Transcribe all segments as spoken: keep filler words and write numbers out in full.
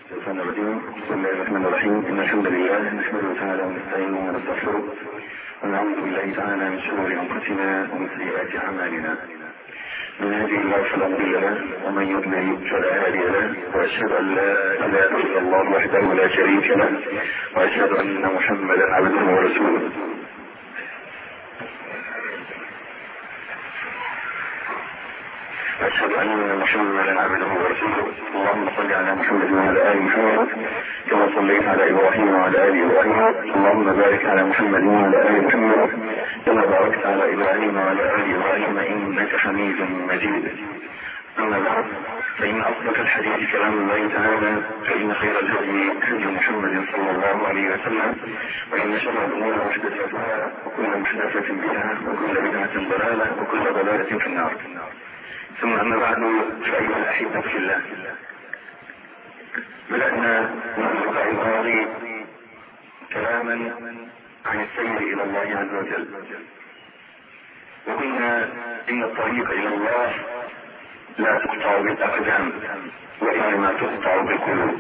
الشيطان الرجيم. بسم الله الرحمن الرحيم. إن الحمد لله نحمده تعالى ونستعينه ونستغفره ونعوذ بالله تعالى من شرور أنفسنا ومن سيئات أعمالنا. من هذه الله فلا مضل له ومن يضلل فلا هادي له، وأشهد أن لا إله إلا الله وحده لا شريك له، وأشهد أن محمدا عبده ورسوله. أشهد أن محمدا عبده ورسوله. اللهم صل على محمد وعلى آل محمد كما صليت على إبراهيم وعلى آل إبراهيم. اللهم بارك على محمد وعلى آل محمد كما باركت على إبراهيم وعلى آل إبراهيم إنك حميد مجيد. أما بعد، فإن أصدق الحديث كلام الله تعالى، فإن خير الهدي هدي محمد صلى الله عليه وسلم، وإن شر الأمور محدثاتها، وكل محدثة بدعة، وكل بدعة ضلالة، وكل ضلالة في النار. ثم أما بعد، فأيها الأحبة في الله، بدأنا من اللقاء الماضي كلاما عن السير إلى الله عز وجل، وقلنا إن الطريق إلى الله لا تقطع بالأقدام وإنما تقطع بالقلوب،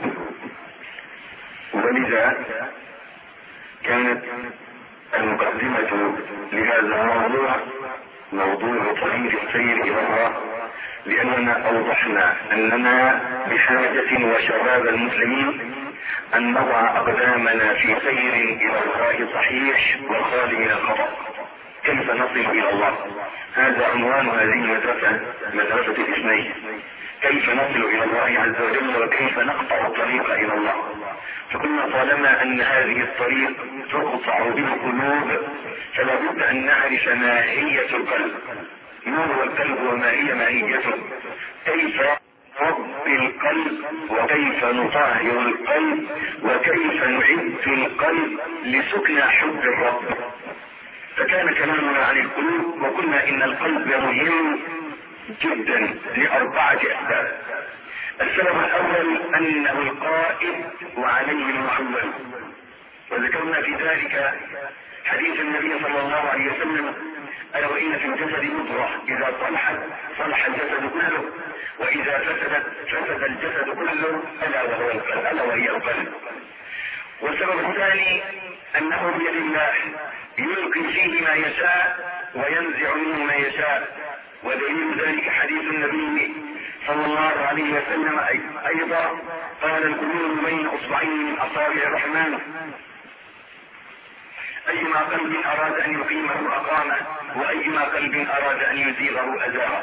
ولذا كانت المقدمة لهذا الموضوع موضوع طريق السير إلى الله، لأننا أوضحنا أننا بحاجة وشباب المسلمين أن نضع أقدامنا في سير إلى الله صحيح والخالي من الخطأ. كيف نصل إلى الله؟ هذا عنوان هذه المدرسة، مدرسة الاثنين. كيف نصل إلى الله عز وجل وكيف نقطع الطريق إلى الله. فقلنا طالما أن هذه الطريق تقطع بالقلوب فلا بد أن نعرف ماهية القلب. ما هو القلب وما هي ماهيته؟ كيف نربي القلب وكيف نطهر القلب وكيف نعد القلب لسكن حب الرب. فكان كلامنا عن القلوب، وقلنا إن القلب مهم جدا لأربعة أسباب. السبب الأول أنه القائد وعليه المحول، وذكرنا في ذلك حديث النبي صلى الله عليه وسلم: ألا وإن في الجسد مضغة إذا صلحت صلح الجسد كله، وإذا فسدت فسد الجسد كله، ألا وهو القلب، ألا وهي القلب. والسبب الثاني أنه بيد الله، يلقي فيه ما يشاء وينزع منه ما يشاء، ودليل ذلك حديث النبي صلى الله عليه وسلم أيضا قال: القلوب بين أصبعين من أصابع الرحمن، أيما قلب أراد أن يقيمه أقامه، وأيما قلب أراد أن يزيغه أزاغه.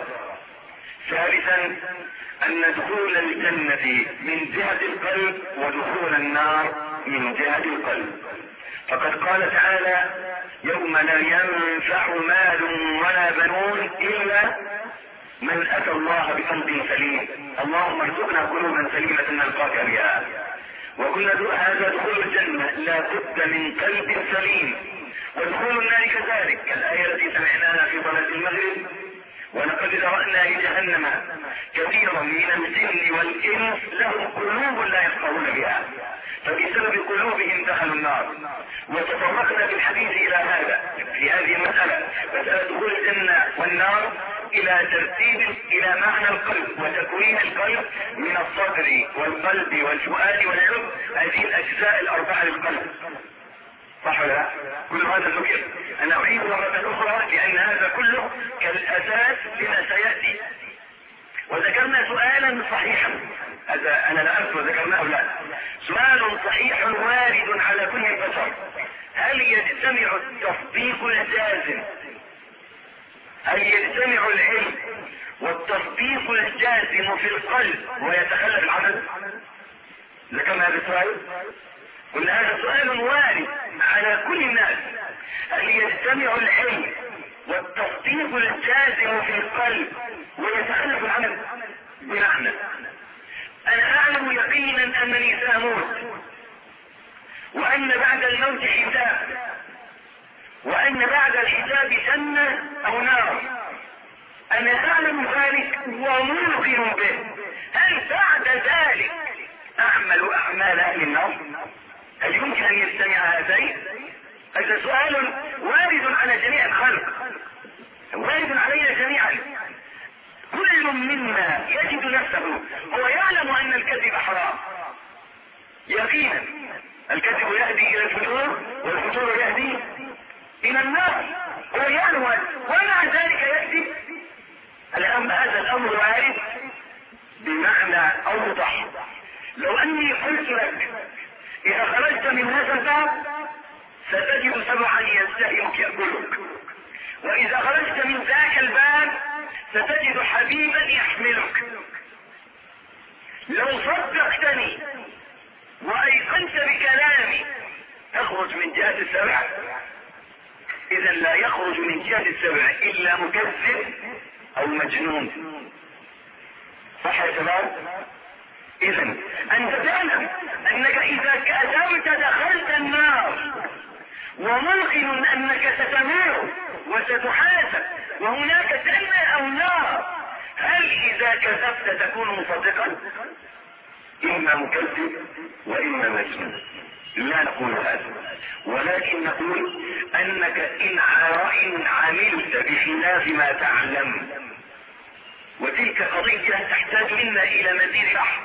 ثالثا أن دخول الجنة من جهة القلب ودخول النار من جهة القلب. فقد قال تعالى: يوم لا ينفع مال ولا بنون إلا من أتى الله بقلب سليم. اللهم ارزقنا قلوبا سليمة نلقاك بها. وكل هذا دخول الجنة لا بد من قلب سليم، ودخول النار كذلك، كالآية التي سمعناها في صلاة المغرب: ولقد ذرأنا لجهنم كثيرا من الجن والإنس لهم قلوب لا يفقهون بها فبسبب قلوبهم دخلوا النار. وتطرقنا في الحديث إلى هذا في هذه المسألة، مسألة دخول الجنة والنار، إلى ترتيب إلى معنى القلب وتكوين القلب من الصدر والقلب والفؤاد واللب، هذه الأجزاء الأربعة للقلب. صح ولا لا؟ كل هذا ذكر. أنا أعيد مرة أخرى لأن هذا كله كالأساس لما سيأتي. وذكرنا سؤالا صحيحا، هذا أنا لا أذكر ذكرناه، لا، سؤال صحيح وارد على كل البشر: هل يجتمع التصديق الجازم هل يجتمع العلم والتصديق الجازم في القلب ويتخلف العمل؟ ذكرنا هذا السؤال، قلنا هذا سؤال وارد على كل الناس: هل يجتمع العلم والتصديق الجازم في القلب ويتخلف العمل؟ بمعنى أنا أعلم يقينا أنني سأموت، وأن بعد الموت حساب، وأن بعد الحساب جنة أو نار. أنا أعلم ذلك وموقن به. هل بعد ذلك أعمل أعمال أهل النار؟ هل يمكن أن يجتمع هذين؟ هذا سؤال وارد على جميع الخلق، وارد علينا جميعا. كل منا يجد نفسه هو يعلم أن الكذب حرام، من النار، هو يعلم ومع ذلك يكذب. الآن هذا الأمر وارد بمعنى أوضح. لو أني قلت لك إذا خرجت من هذا الباب ستجد سبعا يستهمك يأكلك، وإذا خرجت من ذاك الباب ستجد حبيبا يحملك، لو صدقتني وأيقنت بكلامي تخرج من جهة السبع، إذا لا يخرج من جهة السبع إلا مكذب أو مجنون. صح يا شباب؟ إذا أنت تعلم أنك إذا كذبت دخلت النار، وممكن أنك ستموت وستحاسب وهناك جنة أو نار. هل إذا كذبت تكون مصدقا؟ إما مكذب وإما مجنون. لا نقول هذا، ولكن نقول أنك إن عملت بخلاف ما تعلم، وتلك قضية تحتاج منا إلى مزيد بحث.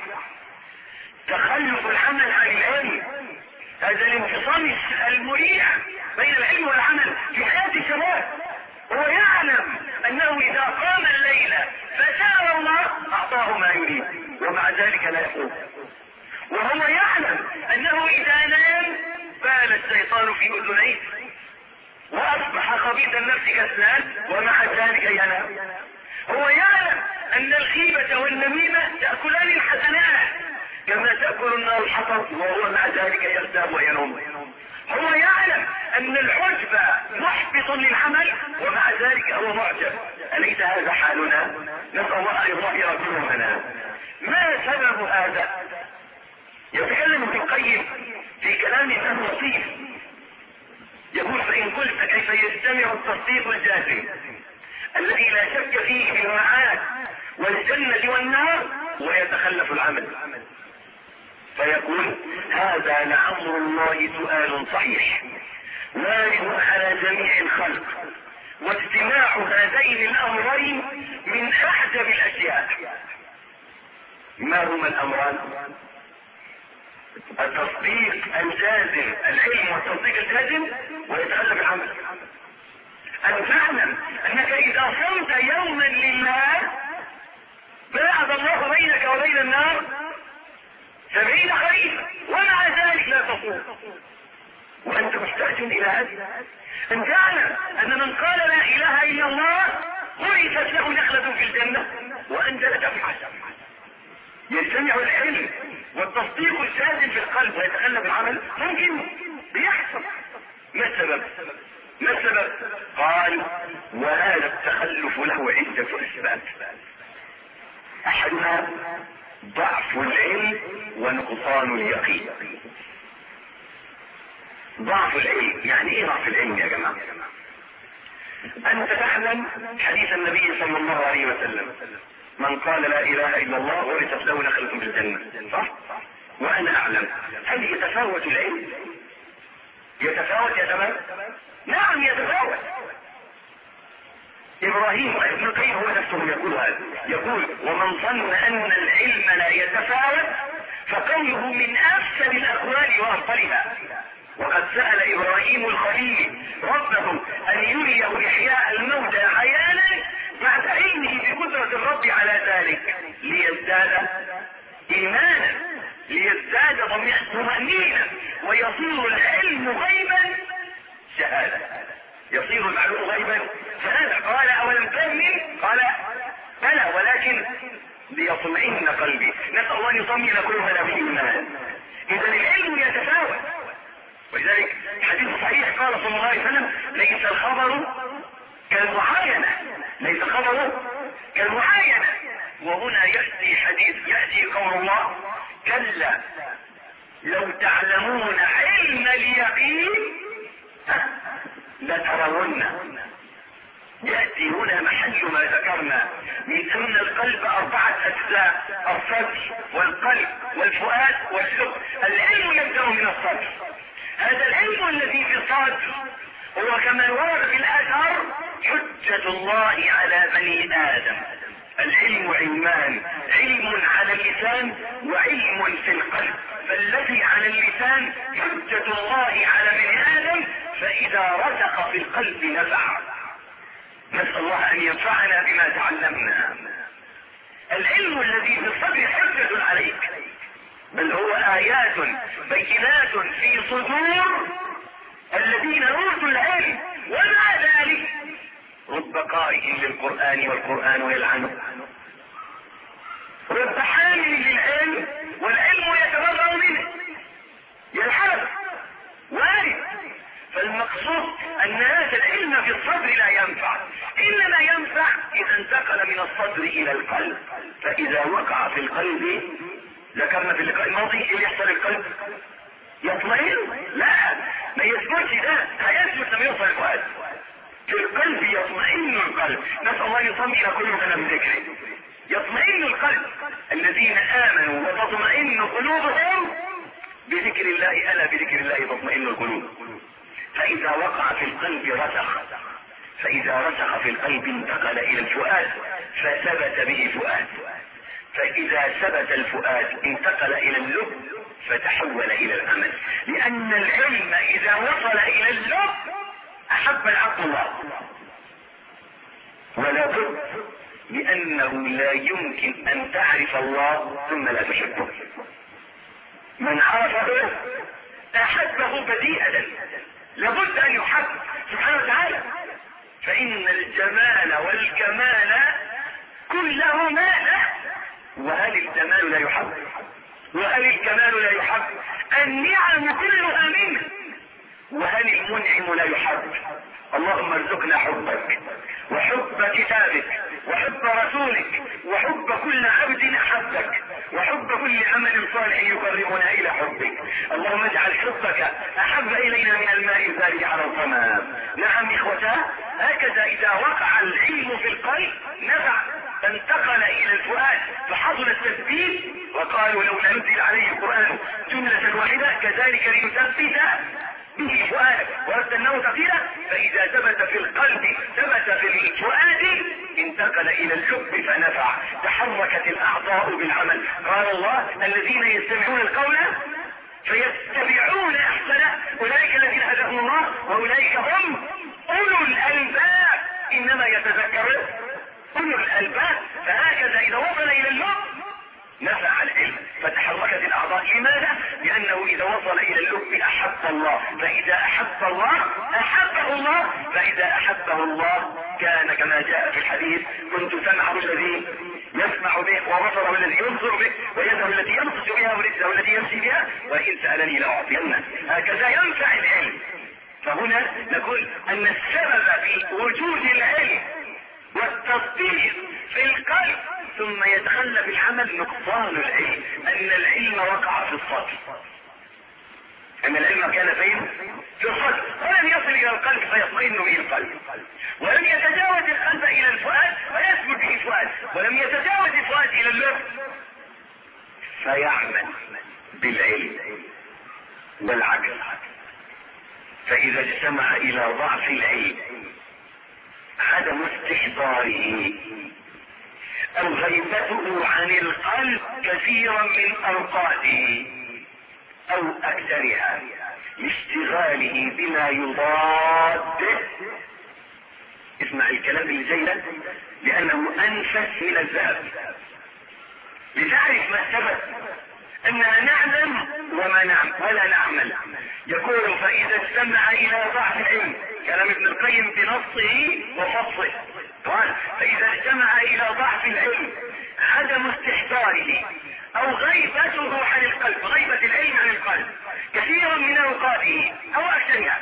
تخلف العمل عن العلم، هذا الانفصام المريح بين العلم والعمل في حياة الشباب. هو يعلم أنه إذا قام الليلة فسأل الله أعطاه ما يريد، ومع ذلك لا يقوم. وهو يعلم أنه إذا نام بال الشيطان في أذنيه وأصبح خبيث النفس كسلان، ومع ذلك ينام. هو يعلم أن الغيبة والنميمة تأكلان الحسنات كما تأكل النار الحطب، وهو مع ذلك يغتاب وينوم. هو يعلم أن العجب محبط للعمل، ومع ذلك هو معجب. أليس هذا حالنا؟ نسأل الله أن يظهر قلوبنا. ما سبب هذا؟ يتكلم ابن القيم في كلام له لطيف، يقول: فإن قلت كيف يجتمع التصديق الجازم الذي لا شك فيه في المعاد والجنة والنار ويتخلف العمل؟ فيقول: هذا لأمر الله سؤال صحيح وارد على جميع الخلق، واجتماع هذين الأمرين من أعجب الأشياء. ما هما الأمران؟ التصديق الجازم، العلم والتصديق الجازم، ويتخلف العمل. أن تعلم أنك إذا صمت يوما لله باعد الله بينك وبين النار سبعين خريفا، ومع ذلك لا تصوم، وأنت محتاج إلى هذا. أن تعلم أن من قال لا إله إلا الله غرست له نخلة في الجنة وأنت لا تفعل. يجتمع العلم والتصديق الجازم في القلب ويتخلف العمل، ممكن بيحصل. ما السبب؟ ما السبب؟ قال: وهذا التخلف له عدة أسباب. أحدها ضعف العلم ونقصان اليقين. ضعف العلم، يعني ايه ضعف العلم يا جماعة؟ انت تعلم حديث النبي صلى الله عليه وسلم: من قال لا اله الا الله ورثت له نخلة في الجنة، صح؟ وانا اعلم. هل يتفاوت العلم؟ يتفاوت يا شباب؟ نعم يتفاوت. ابراهيم ابن القيم هو نفسه يقول هذا، يقول: ومن ظن ان العلم لا يتفاوت فقوله من افسد الاقوال وافضلها. وقد سأل ابراهيم الخليل ربه ان يريه احياء الموتى عيانا بعد علمه بقدرة الرب على ذلك ليزداد ايمانا، ليزداد طمأنينة، ويصير العلم غيبا شهادة، يصير المعلوم غيبا شهادة. قال: اولم تؤمن؟ قال: بلى ولكن ليطمئن قلبي. نسأل الله ان يطمئن قلوبنا بالايمان. اذا العلم يتفاوت، ولذلك حديث صحيح قال صلى الله عليه وسلم: ليس الخبر كالمعاينة، ليس الخبر كالمعاينة. وهنا يأتي حديث، يأتي قول الله: كلا لو تعلمون علم اليقين لترون. يأتي هنا محل ما ذكرنا من أن القلب أربعة أجزاء: الصدر والقلب والفؤاد والسر. العلم يبدأ من الصدر. هذا العلم الذي في الصدر هو كما ورد في الأثر حجة الله على بني آدم. العلم علمان: علم على اللسان وعلم في القلب. فالذي على اللسان حجة الله على بني آدم فإذا رسخ في القلب نفع. نسأل الله أن ينفعنا بما تعلمنا. العلم الذي في الصدر حجة عليك، بل هو آيات بينات في صدور الذين أوتوا العلم. ومع ذلك رب قارئ للقرآن والقرآن يلعنه، رب حامل للعلم والعلم يتبرأ منه، يلعنه وارد. فالمقصود ان هذا العلم في الصدر لا ينفع، انما ينفع اذا انتقل من الصدر الى القلب. فاذا وقع في القلب، ذكرنا في اللقاء الماضي ايه يحصل القلب؟ يطمئن. لا، ما يثبتش، ده هيثبت لما يوصل الفؤاد. في القلب يطمئن القلب. نسأل الله يطمئن قلوبنا بذكره. يطمئن القلب. الذين امنوا وتطمئن قلوبهم بذكر الله، الا بذكر الله تطمئن القلوب. فاذا وقع في القلب رسخ، فاذا رسخ في القلب انتقل الى الفؤاد فثبت به فؤاد، فاذا ثبت الفؤاد انتقل الى اللب فتحول الى العمل. لان العلم اذا وصل الى اللب احب العبد الله، ولا بد، لانه لا يمكن ان تعرف الله ثم لا تحبه. من عرفه احبه بديهة، لابد ان يحب سبحانه وتعالى. فان الجمال والكمال كله ماذا؟ وهل الجمال لا يحب؟ وهل الكمال لا يحب؟ النعم كلها منه. وهل المنعم لا يحب؟ اللهم ارزقنا حبك وحب كتابك وحب رسولك وحب كل عبد احبك وحب كل عمل صالح يقربنا الى حبك. اللهم اجعل حبك احب الينا من الماء البارد على الظمام. نعم اخوتاه، هكذا اذا وقع العلم في القلب نفع، فانتقل الى الفؤاد فحصل التثبيت. وقالوا لولا نزل عليه القرآن جملة واحدة كذلك لنثبت به فؤاد ورتلناه ترتيلا. فاذا ثبت في القلب ثبت في الفؤاد انتقل الى اللب فنفع، تحركت الاعضاء بالعمل. قال الله الذين يستمعون القول فيتبعون احسنه اولئك الذين هداهم الله واولئك هم اولو الالباب. انما يتذكر اولو الالباب. فهكذا اذا وصل الى اللب نفع العلم فتحركت الاعضاء. لماذا؟ لانه اذا وصل الى اللب احب الله، فاذا احب الله احبه الله، فاذا احبه الله كان كما جاء في الحديث كنت سمعه الذي يسمع به وبصره الذي يبصر به ويده التي يبطش بها ورجله التي يمشي بها وان سالني لاعطينه. هكذا ينفع العلم. فهنا نقول ان السبب في وجود العلم والتطبيق في القلب ثم يتخلى في العمل نقصان العلم، ان العلم وقع في الصدر، ان العلم كان فين؟ في الصدر، ولم يصل الى القلب فيطمئن به القلب، ولم يتجاوز القلب الى الفؤاد فيثبت به الفؤاد، ولم يتجاوز الفؤاد الى اللب فيعمل بالعلم والعقل. فاذا اجتمع الى ضعف العلم عدم استحضاره او غيبته عن القلب كثيرا من اوقاته او اكثرها لاشتغاله بما يضاده. اسمع الكلام اللي جاي ده لانه انفس من الذهب. لتعرف ما ثبت اننا نعلم وما نعمل ولا نعمل. يقول فاذا استمع الى ضعف العلم، كلام ابن القيم بنصه وفصله، قال فاذا استمع الى ضعف العلم عدم استحضاره او غيبته عن القلب، غيبة العلم عن القلب كثيرا من اوقاته او اكثرها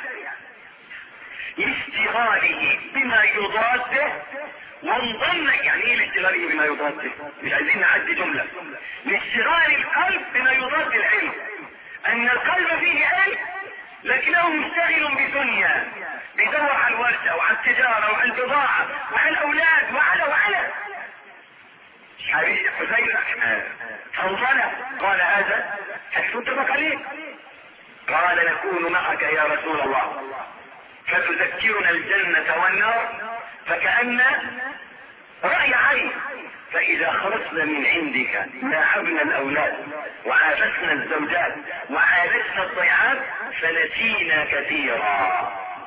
لاشتغاله بما يضاده. وانضم يعني ايه لاشتغاله بما يضاده؟ مش عايزين نعدي جملة. لاشتغال القلب بما يضاد العلم، ان القلب فيه علم لكنه مشتغل بدنيا، بيدور على الورشة وعلى التجارة وعلى البضاعة وعلى الاولاد وعلى وعلى حبيب حسين حنظلة قال هذا حيث اتفق عليه. قال نكون معك يا رسول الله فتذكرنا الجنة والنار فكأن رأي عين. فإذا خرجنا من عندك لاعبنا الأولاد وعافسنا الزوجات وعالجنا الضيعات فنسينا كثيرا.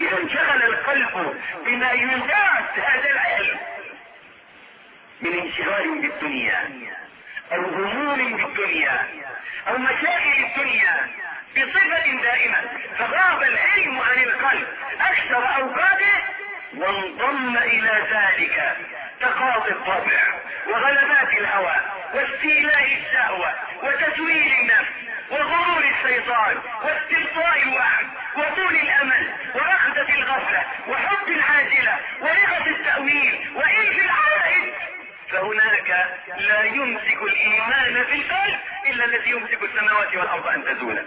اذا انشغل القلب بما ينافس هذا العلم من انشغال بالدنيا او هموم بالدنيا او مشاكل الدنيا بصفة دائمة، فغاب العلم عن القلب اكثر اوقاته، وانضم الى ذلك تقاضي الطبع وغلبات الهوى واستيلاء الشهوة وتسويل النفس وغرور الشيطان واستبطاء الوهم وطول الامل ورغبة الغفلة وحب العاجلة ورغبة التأويل وإلف العوائد. فهناك لا يمسك الايمان في القلب الا الذي يمسك السماوات والارض ان تزولا.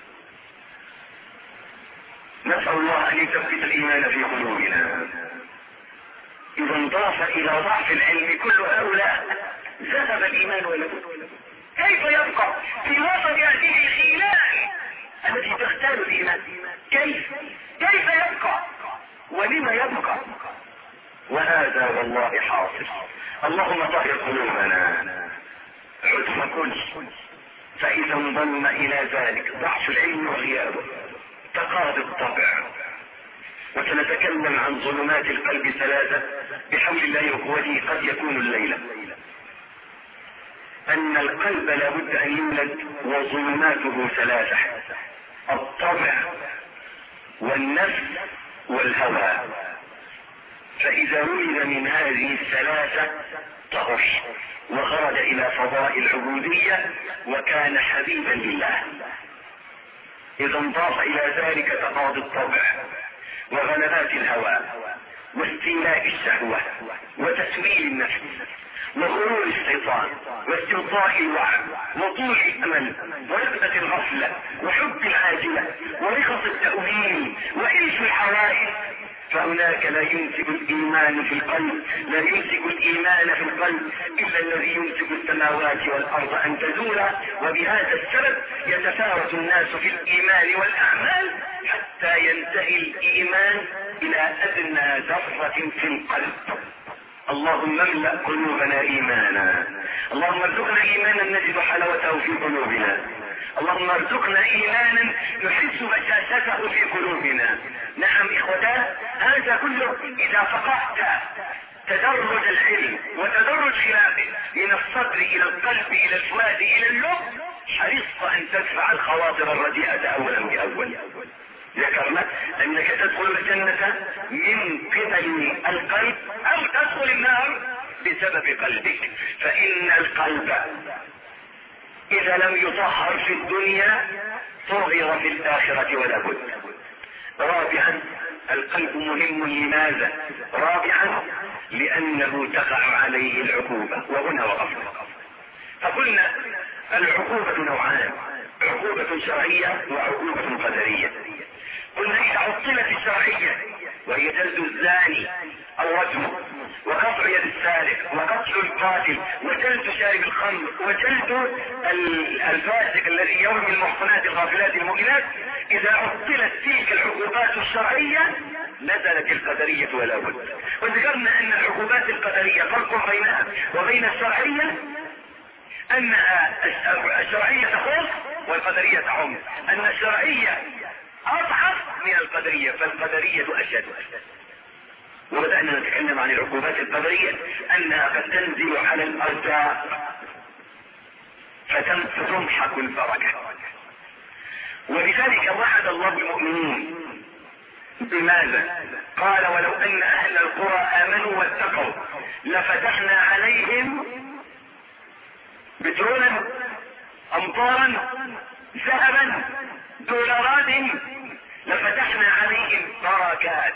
نسأل الله ان يثبت الايمان في قلوبنا. اذا انضاف الى ضعف العلم كل هؤلاء ذهب الايمان ولا كيف يبقى في وسط هذه الخيلان التي تختال الايمان؟ كيف كيف يبقى ولما يبقى؟ وهذا والله حاصل. اللهم طهر قلوبنا حكم كل، فاذا انضم الى ذلك ضعف العلم وغيابه تقاضي الطبع. وسنتكلم عن ظلمات القلب ثلاثة بحول الله وقوته قد يكون الليلة. ان القلب لابد ان يولد وظلماته ثلاثة: الطبع والنفس والهوى. فاذا ولد من هذه الثلاثة طهر وخرج الى فضاء العبودية وكان حبيبا لله. اذا انضاف الى ذلك تقاضي الطبع وغلبات الهوى واستيلاء الشهوة وتسويل النفس وغرور الشيطان واستبطاء الوهم وطول الامل ورغبة الغفلة وحب العاجلة ورخص التأويل وإلف الحوائج، فهناك لا يمسك الايمان في القلب لا يمسك الايمان في القلب الا الذي يمسك السماوات والارض ان تزولا. وبهذا السبب يتفاوت الناس في الايمان والاعمال حتى ينتهي الايمان الى ادنى ذرة في القلب. اللهم املأ قلوبنا ايمانا، اللهم ارزقنا ايمانا نجد حلاوته في قلوبنا، اللهم ارزقنا ايمانا نحس بشاشته في قلوبنا. نعم اخوتان، هذا كله اذا فقهت تدرج العلم وتدرج خلافه من الصدر الى القلب الى الفؤاد الى اللب، حرصت ان تدفع الخواطر الرديئة اولا باول. ذكرنا انك تدخل الجنة من قبل القلب او تدخل النار بسبب قلبك، فان القلب اذا لم يطهر في الدنيا طهر في الاخرة ولا بد. رابعا القلب مهم. لماذا؟ رابعا لانه تقع عليه العقوبة. وهنا وقفنا فقلنا العقوبة نوعان: عقوبة شرعية وعقوبة قدرية. قلنا اذا عطلت الشرعية وهي جلد الزاني او رجمه وقطع يد السارق وقتل القاتل وجلد شارب الخمر وجلد الفاسق الذي يرمي المحصنات الغافلات المؤمنات، اذا عطلت تلك العقوبات الشرعية نزلت القدرية ولا بد. وذكرنا ان العقوبات القدرية فرق بينها وبين الشرعية انها الشرعية تخص والقدرية تعم، ان الشرعية اضعف من القدرية فالقدرية اشد. وبدأنا نتكلم عن العقوبات القدرية انها قد تنزل على الارزاق فتمحق البركة، ولذلك وعد الله المؤمنين. بماذا؟ قال: ولو ان اهل القرى امنوا واتقوا لفتحنا عليهم بترولا امطارا ذهبا دولارات لفتحنا عليهم بركات.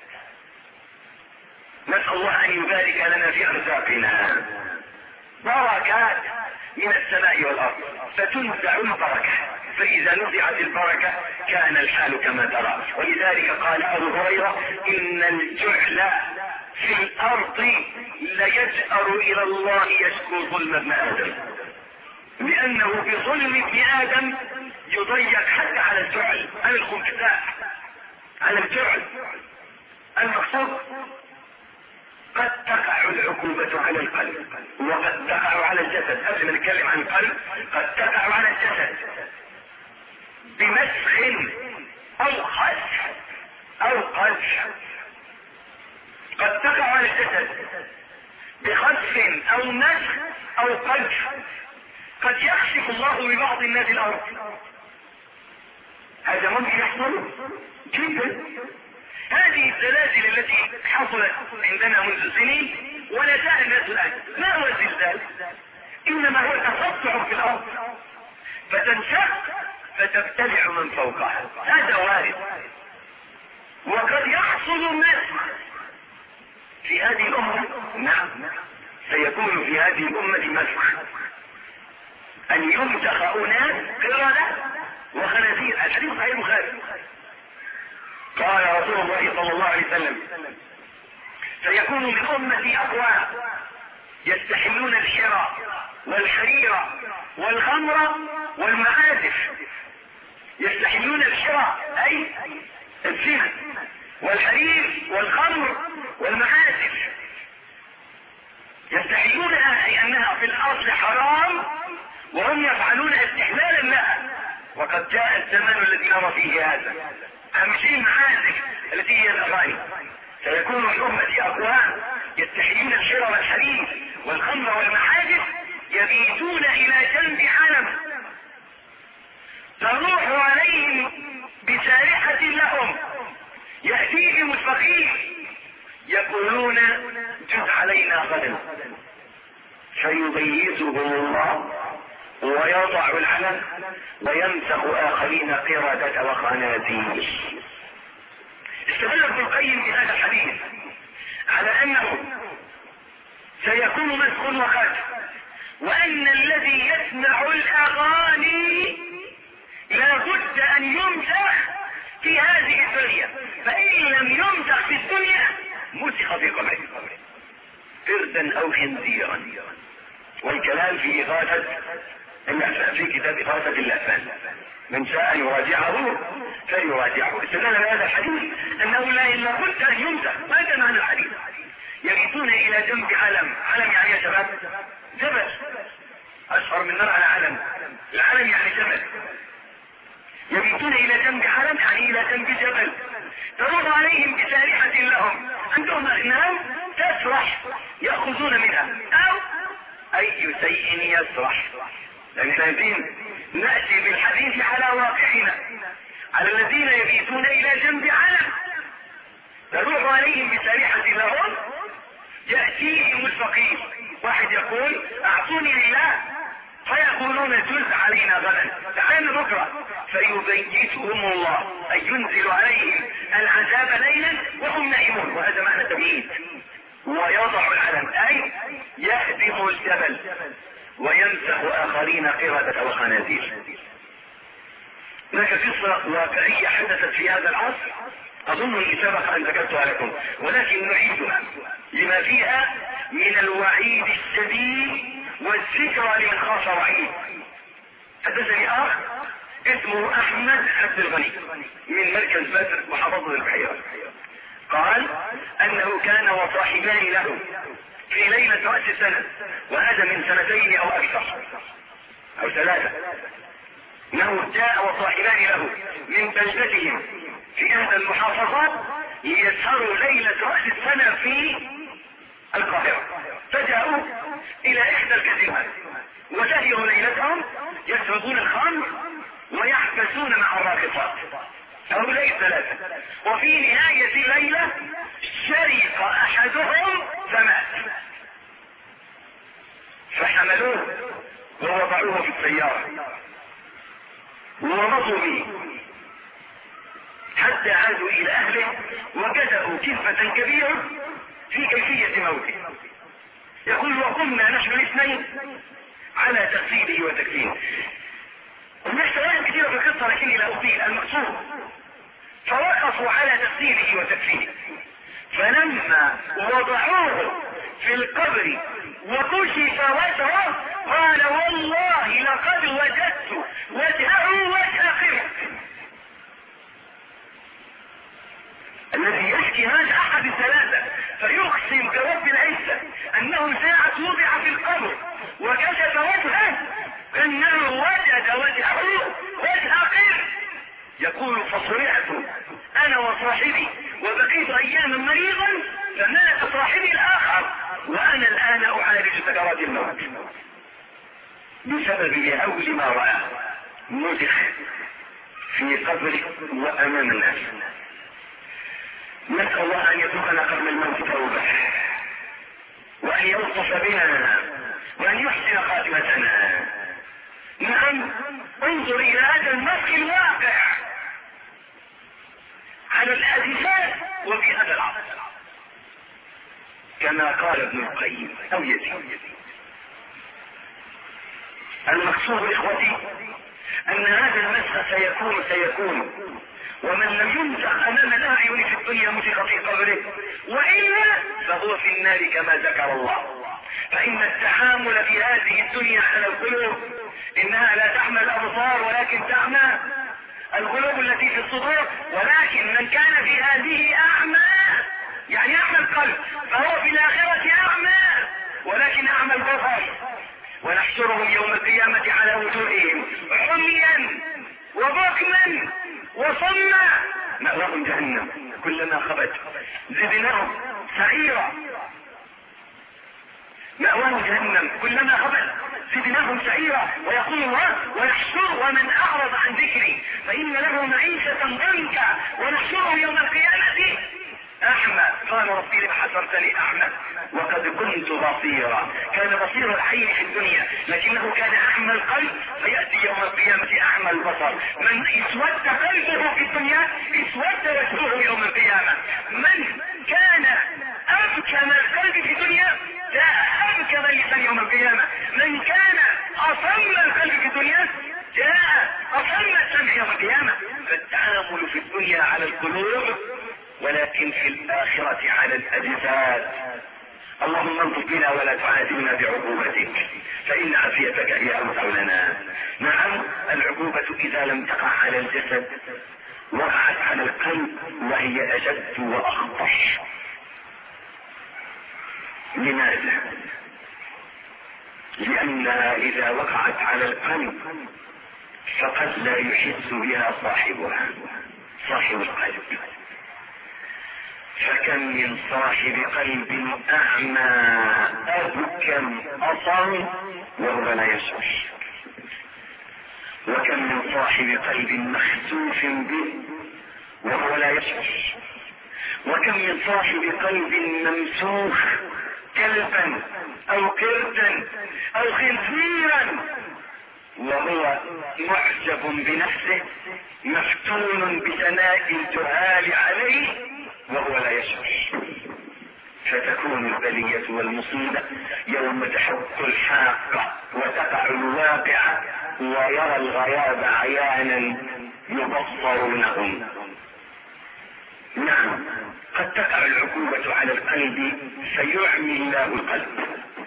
نسأل الله ان يبارك لنا في ارزاقنا، بركات من السماء والارض فتنزع البركة، فاذا نزعت البركة كان الحال كما ترى. ولذلك قال ابو هريرة: ان الجهل في الارض ليجأر الى الله يشكو ظلم ابن ادم، لانه بظلم ابن ادم يضيق حتى على الجعل، على الخبثاء، على الجعل. المقصود قد تقع العقوبة على القلب وقد تقع على الجسد. قبل ما نتكلم عن القلب قد تقع على الجسد بمسخ او خسف او قذف. قد تقع على الجسد بخسف او مسخ او قذف. قد يخسف الله ببعض الناس الارض، هذا ممكن يحصل جدا. هذه الزلازل التي حصلت عندنا منذ سنين ولا زال الناس الان، ما هو الزلزال؟ انما هو تقطع في الارض فتنشق فتبتلع من فوقها، هذا وارد. وقد يحصل مسخ في هذه الامه، نعم سيكون في هذه الامه مسخ، ان يمسخ اناس قردة وخنازير. الحديث صحيح البخاري، قال رسول الله صلى الله عليه وسلم: سيكون من امتي اقوام يستحلون الحرى والحرير والخمر والمعازف. يستحلون الحرى اي الزنا، والحرير والخمر والمعازف. يستحلونها اي انها في الاصل حرام وهم يفعلون استحلالا لها. وقد جاء الزمان الذي نرى فيه هذا. امشي المعازف التي هي الاغاني. سيكون من امتي اقوام يستحلون الحرى والحرير والخمر والمعازف يبيتون الى جنب علم تروح عليهم بسارحة لهم، يأتيهم الفقير يقولون جد علينا غدا، فيبيتهم الله ويضع العلم ويمسخ اخرين قردة وخنازير. استدل ابن القيم بهذا الحديث على انه سيكون مسخ وخسف، وان الذي يسمع الاغاني لا بد ان يمسخ في هذه الدنيا، فان لم يمسخ في الدنيا مسخ في قبره قردا او خنزيرا. والكلام في إغاثة اللهفان في كتاب إغاثة اللهفان، من شاء أن يراجعه فليراجعه. استدل بهذا الحديث أنه لا بد أن يمسخ. ماذا معنى الحديث؟ يبيتون إلى جنب علم. علم يعني يا شباب جبل، أشهر من نار على علم. العلم يعني جبل. يبيتون إلى جنب علم يعني إلى جنب جبل تروح عليهم بسارحة لهم، عندهم أغنام تسرح يأخذون منها، أو اي شيء يسرح. لأننا نأتي بالحديث على واقعنا، على الذين يبيتون الى جنب علم تروح عليهم بسريحة لهم، يأتيهم الفقير، واحد يقول اعطوني اله، فيقولون جز علينا غدا، تعالى بكرة، فيبيتهم الله اي ينزل عليهم العذاب ليلا وهم نائمون، وهذا معنى تبييت. ويضع العلم اي يهدم الجبل ويمسح اخرين قردة وخنازير. هناك قصة واقعية حدثت في هذا العصر اظنني سبق ان ذكرتها لكم، ولكن نعيدها لما فيها من الوعيد الشديد والذكرى لمن خاف وعيد. حدثني اخ اسمه احمد عبد الغني من مركز بدر محافظة البحيرة، قال انه كان وصاحبان له في ليلة رأس السنة، وهذا من سنتين او اكثر او ثلاثة، انه جاء وصاحبان له من بلدتهم في احدى المحافظات ليسهروا ليلة رأس السنة في القاهرة، فجاءوا الى احدى الكازينوهات وسهروا ليلتهم يشربون الخمر ويحبسون مع الراقصات، هؤلاء الثلاثة. وفي نهاية الليلة شرق احدهم فمات، فحملوه ووضعوه في السيارة ومضوا به حتى عادوا الى اهله وجدوا كلفة كبيرة في كيفية موته. يقول وقمنا نحن الاثنين على تغسيله وتكفينه. هناك شواهد كثيرة في القصة لكني لا اطيل المقصود. فوقفوا على تغسيله وتكفينه، فلما وضعوه في القبر وكشف وجهه قال والله لقد وجدت وجهه وجه قرد. الذي يحكي هذا احد الثلاثة، فيقسم برب العزة انه ساعة وضع في القبر وكشف وجهه انه وجد وجهه وجه قرد. يقول فصرعت انا وصاحبي وبقيت اياما مريضا فمات صاحبي الاخر وانا الان اعالج سكرات الموت بسبب هول ما رأى نزح في قبره وامام الناس. نسأل الله ان يتركنا قبل الموت توبة وان يلطف بنا وان يحسن خاتمتنا. نعم انظر الى هذا النسق الواقع على الأزفات وفي هذا العصر كما قال ابن القيم او يزيد. المقصود اخوتي ان هذا المسخ سيكون سيكون ومن لم ينزع امام الاعين في الدنيا مسخ في قبره والا فهو في النار كما ذكر الله. فان التحامل في هذه الدنيا على القلوب انها لا تحمل الابصار ولكن تعمى القلوب التي في الصدور، ولكن من كان في هذه اعمى يعني اعمى القلب فهو في الاخرة اعمى ولكن اعمى البصر. ونحشرهم يوم القيامة على وجوههم عميا وبكما وصما مأواهم جهنم كلما خبت زدناهم سعيرا. مأواهم جهنم كلما خبت زدناهم سعيرا. ويقول الله ونحشر ومن اعرض عن ذكري فان له معيشة ضنكا ونحشره يوم القيامة احمى قال ربي لم حشرتني احمى وقد كنت بصيرا. كان بصير العين في الدنيا لكنه كان احمى القلب فيأتي يوم القيامة احمى البصر. من اسود قلبه في الدنيا اسود وجهه يوم القيامة. من كان ابكم القلب في الدنيا جاء ابكم اللسان يوم القيامة. من كان اصم القلب في الدنيا جاء اصم السمع يوم القيامة. فالتعامل في الدنيا على القلوب ولكن في الآخرة على الأجساد. اللهم انطق بنا ولا تعاذبنا بعقوبتك فإن عافيتك هي أوسع لنا. نعم العقوبة إذا لم تقع على الجسد وقعت على القلب وهي أشد وأخطر. لماذا؟ لأنها إذا وقعت على القلب فقد لا يحس بها صاحبها صاحب القلب. فكم من صاحب قلب اعمى ابكم اصم وهو لا يشعر. وكم من صاحب قلب مخسوف به وهو لا يشعر. وكم من صاحب قلب ممسوخ كلبا او قردا او خنزيرا وهو معجب بنفسه مفتون بثناء الجهال عليه وهو لا يشعر. فتكون البلية والمصيبة يوم تحق الحاقة وتقع الواقعة ويرى الغياب عيانا يبصرونهم. نعم قد تقع العقوبة على القلب فيعمي الله القلب.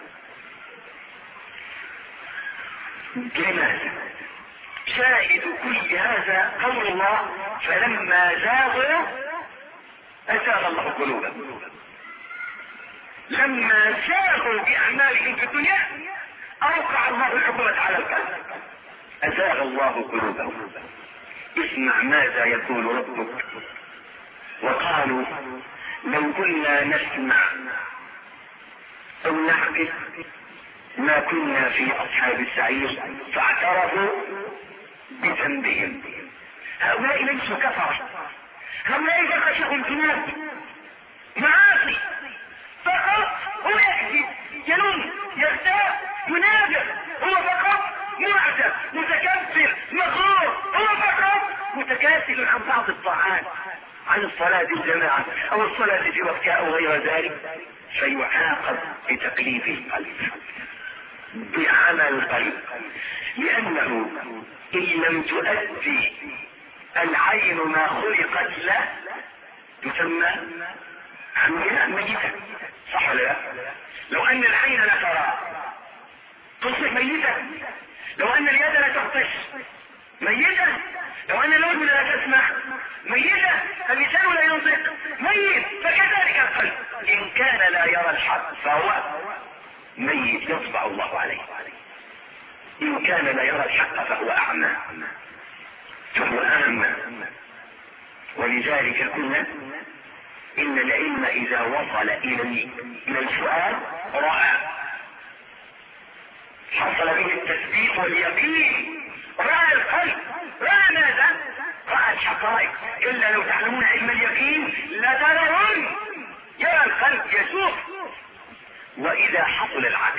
لماذا؟ شاهد كل هذا قول الله فلما زاغوا أزاغ الله قلوبهم. لما زاغوا بأعمالهم في الدنيا أوقع الله العقوبة على القلب أزاغ الله قلوبهم. اسمع ماذا يقول ربك وقالوا لو كنا نسمع أو نعقل ما كنا في أصحاب السعير فاعترفوا بذنبهم. هؤلاء ليسوا كفرة، هؤلاء فقشهم ذنوب معاصي فقط. هو يكذب يلوم يغتاب ينافق، هو فقط معجب متكبر مغرور، هو فقط متكاسل عن بعض الطاعات عن الصلاة الجماعة او الصلاة في وقتها او غير ذلك فيعاقب بتقليب القلب بعمل القلب. لانه ان لم تؤدي العين ما خلقت له تسمى عمياء ميتة، صح ولا لا؟ لو ان العين لا ترى تصبح ميتة، لو ان اليد لا تبطش ميتة، لو ان الاذن لا تسمع ميتة، اللسان لا ينطق ميت. فكذلك القلب ان كان لا يرى الحق فهو ميت يطبع الله عليه، ان كان لا يرى الحق فهو اعمى. فهو أعمى. ولذلك قلنا إن العلم إذا وصل إلى إلى الفؤاد رأى، حصل به التصديق واليقين، رأى القلب. رأى ماذا؟ رأى الحقائق. إلا لو تعلمون علم اليقين لترون، يرى القلب يشوف. وإذا حصل العكس،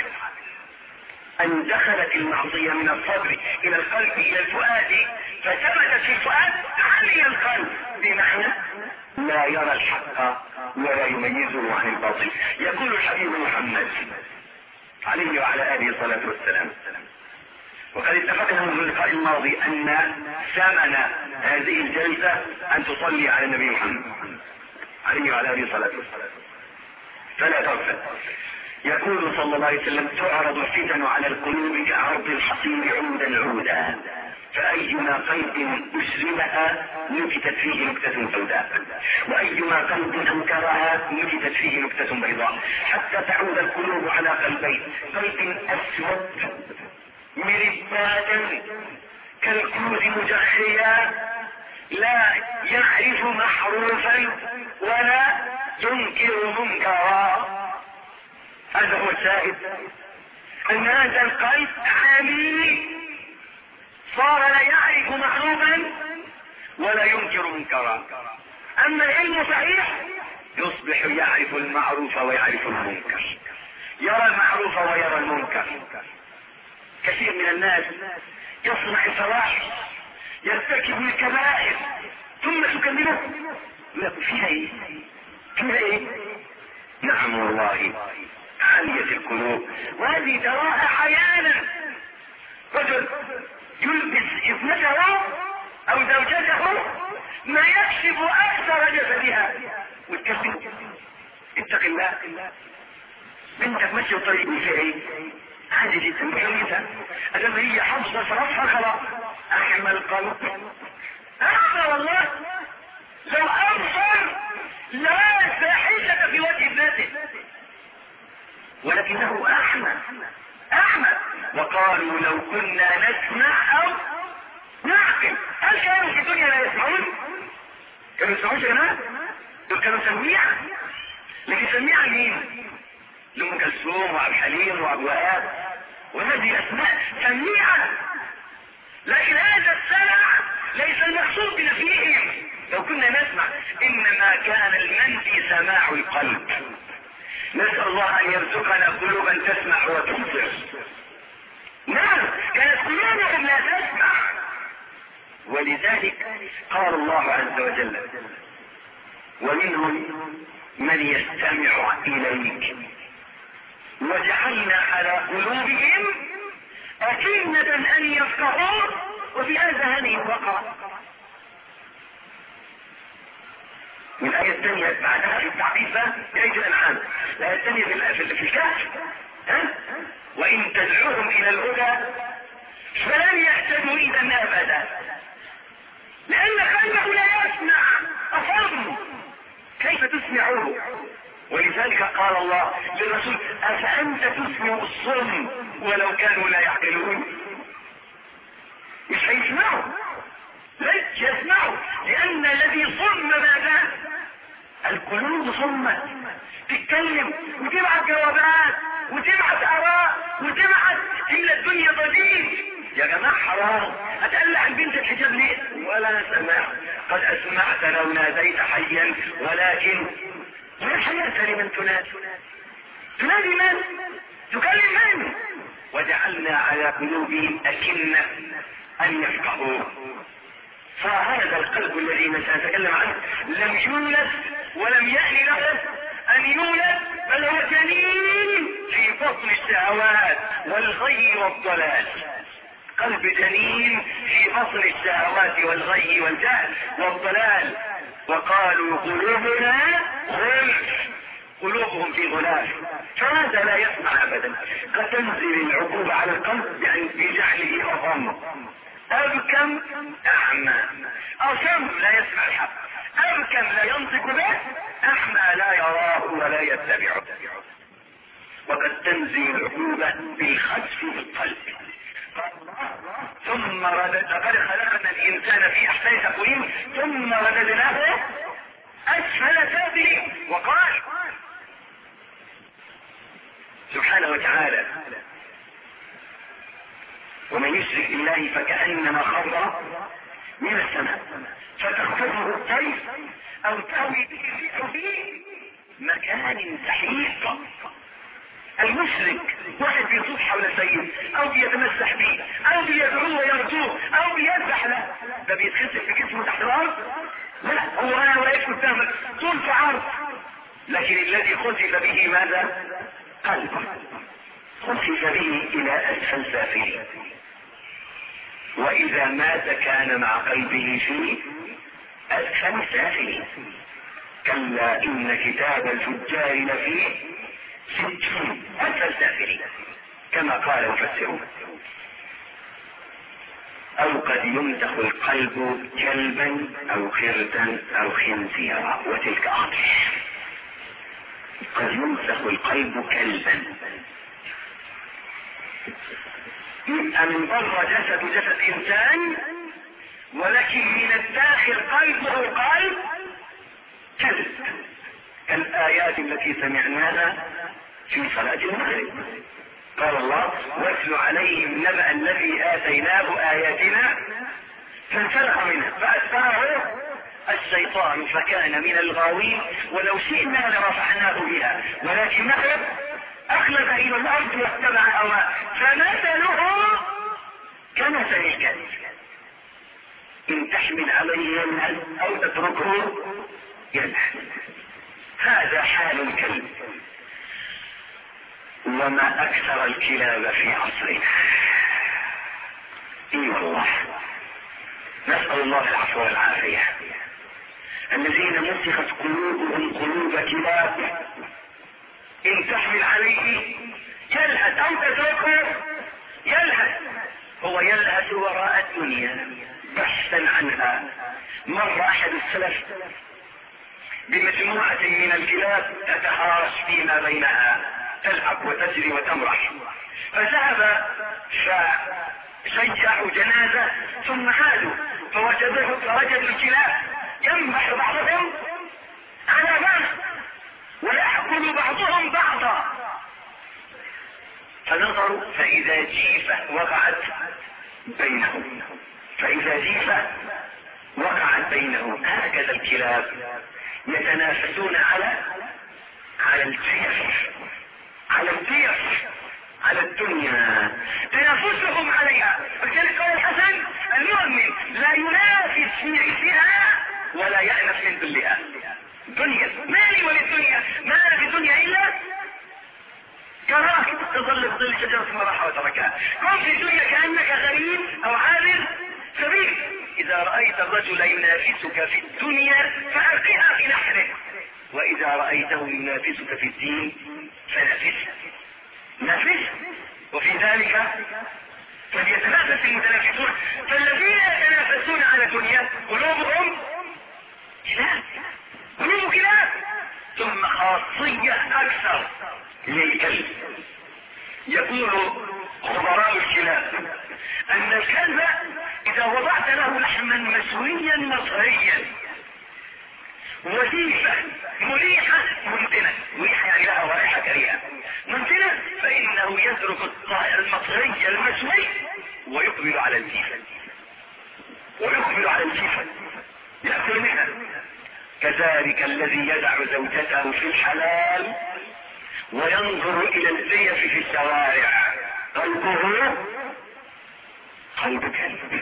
أن دخلت المعصية من الصدر إلى القلب إلى الفؤاد فثبتت في الفؤاد، علي القلب، بمعنى لا يرى الحق ولا يميزه عن الباطل. يقول الحبيب محمد عليه وعلى آله الصلاة والسلام، وقد اتفقنا منذ اللقاء الماضي أن ثمن هذه الجلسة أن تصلي على النبي محمد عليه وعلى آله الصلاة والسلام فلا تغفل. يقول صلى الله عليه وسلم: تعرض الفتن على القلوب كعرض الحصير عودا عودا، فأيما قلب أسلمها نكتت فيه نكتة سوداء، وأيما قلب أنكرها نكتت فيه نكتة بيضاء، حتى تعود القلوب على قلبين: قلب أسود مربادا كالكوز مجخيا لا يعرف محروفا ولا ينكر منكرا. هذا هو الشاهد، أن هذا القلب عميق صار لا يعرف معروفا ولا ينكر منكرا. أما العلم صحيح يصبح يعرف المعروف ويعرف المنكر، يرى المعروف ويرى المنكر. كثير من الناس يصنع الفواحش، يرتكب الكبائر، ثم تكلمه يقول: فيها ايه؟ فيها ايه؟ نعم والله عالية القلوب. وهذه تراها حيانا. رجل يلبس ابنته او زوجته ما يكشف اكثر جسدها وتكلمه: اتق الله، بنتك ماشيه طريق فيها ايه؟ عادي جدا محيطة، أدام هي حفظة فرفها خلاص. أحمى القلب أحمى والله، لو أبصر لا فاحشة في وجه ابنته، ولكنه أحمى أحمى. وقالوا لو كنا نسمع أو نعقل. هل كانوا في الدنيا لا يسمعون؟ كانوا يسمعون يا جماعة؟ دول كانوا سميعا. لكن سميعا مين؟ لأم كلثوم وعبد الحليم وابو وهاب وهذه اسماء سميعة. لكن هذا السمع ليس المقصود بنفيهم. لو كنا نسمع، انما كان المنفي سماع القلب. نسأل الله ان يرزقنا قلوبا تسمع وتبصر. نعم، كانت قلوبهم لا تسمع. ولذلك قال الله عز وجل: ومنهم من يستمع اليك وجعلنا على قلوبهم أكنة أن يفقهوا وفي آذانهم وقرا. والآية الثانية بعدها في التعقيب بآية الأنعام، الآية الثانية في الكهف: وإن تدعوهم إلى الهدى فلن يهتدوا إذا أبدا، لأن قلبه لا يسمع، أصم، كيف تسمعه؟ ولذلك قال الله للرسول: أفأنت تسمع الصم ولو كانوا لا يعقلون؟ مش هيسمعوا، لن يسمعوا، لأن الذي صم ماذا؟ القلوب صمت، تتكلم وتبعت جوابات وتبعت آراء وتبعت إلى الدنيا ضجيج. يا جماعة حرام، هتقلع عن بنت الحجاب ليه؟ ولا سمع. قد أسمعت لو ناديت حيا، ولكن لا حياة لمن تنادي. تنادي من؟ تكلم من؟ وجعلنا على قلوبهم أكنة أن يفقهوه. فهذا القلب الذي سنتكلم عنه لم يولد ولم يأن له أن يولد، بل هو جنين في بطن الشهوات والغي والضلال. قلب جنين في بطن الشهوات والغي والجهل والضلال. وقالوا قلوبنا غلف، قلوبهم في غلاف، فهذا لا يسمع ابدا. قد تنزل العقوبة على القلب يعني بجعله أصم، أبكم أعمى، أصم لا يسمع الحق، أبكم لا ينطق به، أحمى لا يراه ولا يتبعه. وقد تنزل العقوبة بالخسف في القلب. ثم ثم ردد لقد خلقنا الانسان في احسن تقويم ثم رددناه اسفل سافلين. وقال سبحانه وتعالى ومن يشرك بالله فكأنما خر من السماء فتخطفه الطير او تهوي به في مكان سحيق. المشرك واحد بيطوف حول سيد او بيتمسح به او بيدعوه ويرجوه او بيذبح له، ده بيتخسف في جسمه تحت الارض؟ لا، هو انا واقف قدامك طول في عرض، لكن الذي خسف به ماذا؟ قلبه، خسف به الى اسفل سافلين. واذا مات كان مع قلبه في اسفل سافلين. كلا ان كتاب الفجار لفي سجين اسفل سافلين كما قال المفسرون. او قد يمسخ القلب كلبا او خردا او خنزيرا وتلك اخطر. قد يمسخ القلب كلبا، يبقى من بره جسد جسد انسان، ولكن من الداخل قلبه قلب كلب، كالآيات التي سمعناها في صلاة المغرب. قال الله واتل عليهم نبأ الذي آتيناه آياتنا فانسلخ منها فأتبعه الشيطان فكان من الغاوين ولو شئنا لرفعناه بها ولكنه أخلد إلى الأرض واتبع هواه فمثله كمثل الكلب إن تحمل عليه يلهث أو تتركه يلهث. هذا حال الكلب. وما أكثر الكلاب في عصرنا. إي والله، نسأل الله العفو والعافية. الذين مسخت قلوبهم قلوب كلاب إن تحمل عليه يلهث أو تتركه يلهث. هو يلهث وراء الدنيا بحثا عنها. مر أحد السلف بمجموعة من الكلاب تتهارش فيما بينها، تلعب وتجري وتمرح، فذهب فشجعوا جنازة ثم عادوا فوجدوا فوجدوا الكلاب ينبح بعضهم على بعض ويأكل بعضهم بعضا، فنظروا فإذا جيفة وقعت بينهم فإذا جيفة وقعت بينهم. هكذا الكلاب يتنافسون على على الجيف على الجيف على الدنيا، تنافسهم عليها. فكذلك قال الحسن المؤمن لا ينافس في عيشها ولا يأنف من ذلها. دنيا مالي وللدنيا، ما أنا في الدنيا إلا كراك تظل في ظل شجرة مرحة وتركها. كن في الدنيا كأنك غريب أو عابر سبيل. إذا رأيت الرجل ينافسك في الدنيا فألقها في نحره، وإذا رأيته ينافسك في الدين فنافسه نافسه. وفي ذلك فليتنافس المتنافسون. فالذين يتنافسون على الدنيا قلوبهم كلاب، قلوب كلاب. ثم خاصية أكثر للكلب، يقول خبراء الكلاب أن الكلب إذا وضعت له لحما مسويا مصريا وزيفة مريحة منتنة، مريحة يعني لها رائحة كريهة منتنة، فإنه يترك الطائر المصري المسوي ويقبل على الجيفة ويقبل على الجيفة يأكل منها. كذلك الذي يدع زوجته في الحلال وينظر إلى الزيف في الشوارع قلبه قلب كلب.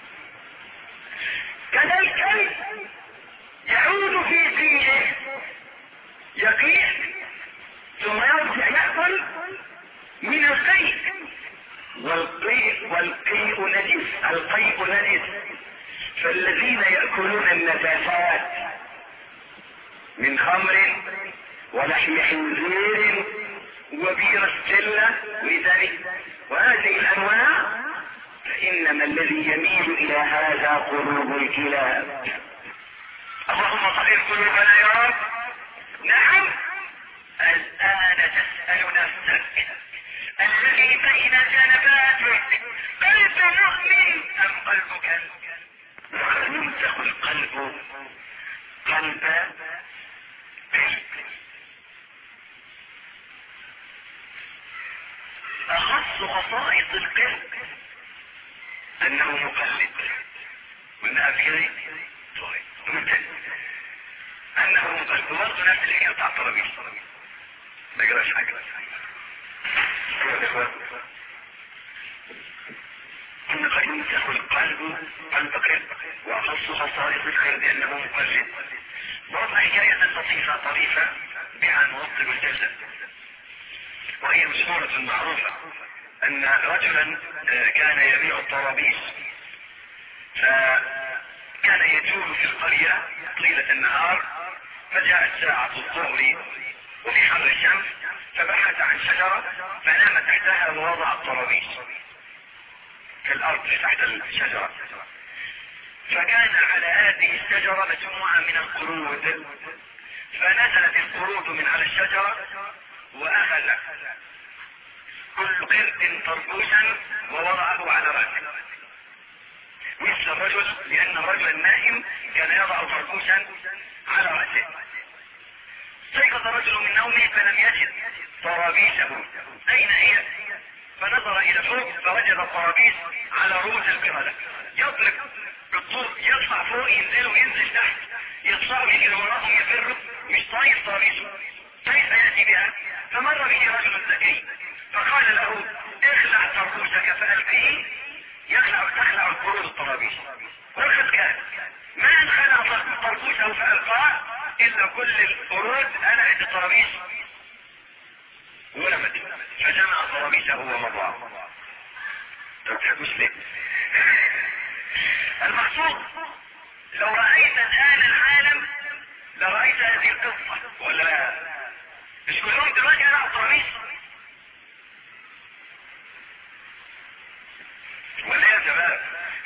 كذا الكلب يعود في دينه يقيء ثم يرجع يأكل من القيء، والقيء والقيء نجس، القيء نجس. فالذين يأكلون النجاسات من خمر ولحم خنزير وبير ستيلا وذلك وهذه الأنواع، فإنما الذي يميل إلى هذا قلوب الكلاب. اللهم طهر قلوبنا يا رب. نعم، الآن تسأل نفسك الذي بين جنباتك قلب قلب مؤمن ام قلب كلب؟ يمسخ القلب قلب كلب. اخص خصائص القلب انه مقلد، وانها في انه مقلد. برضه نفس الحكايه بتاع الطرابيش، ما يجراش حاجه. ان قد يمسخ القلب قلب كلب، واخص خصائص القلب انه مقلد. برضه حكايه لطيفه طريفه بها نوطد الجسد، وهي مشهورة معروفة ان رجلا كان يبيع الطرابيش، فكان يجول في القرية طيلة النهار، فجاءت ساعة الظهر وفي حر الشمس فبحث عن شجرة فنام تحتها ووضع الطرابيش في الارض تحت الشجرة. فكان على هذه الشجرة مجموعة من القرود، فنزلت القرود من على الشجرة واخذ كل قرد طربوشا ووضعه على رأسه مثل الرجل، لان الرجل النائم كان يضع طربوشا على رأسه. استيقظ الرجل من نومه فلم يجد طرابيشه، اين هي؟ فنظر الى فوق فوجد الطرابيش على رؤوس القردة، يضرب بالطوب يطلع فوق ينزل وينزل تحت، يطلعوا يجري وراهم يفروا، مش طايق طرابيشه كيف يأتي بها؟ فمر به رجل ذكي فقال له اخلع طربوشك فألقيه، يخلع تخلع القرود الطرابيش. وقد كان ما انخلع طربوشه فألقاه الا كل القرود قلعت الطرابيش ولمت، فجمع طرابيشه ومضى. تضحكوش ليه؟ المقصود لو رأيت الآن العالم لرأيت هذه القصة ولا لا؟ مش كلهم دلوقتي قلعوا الطرابيش ولا يا شباب؟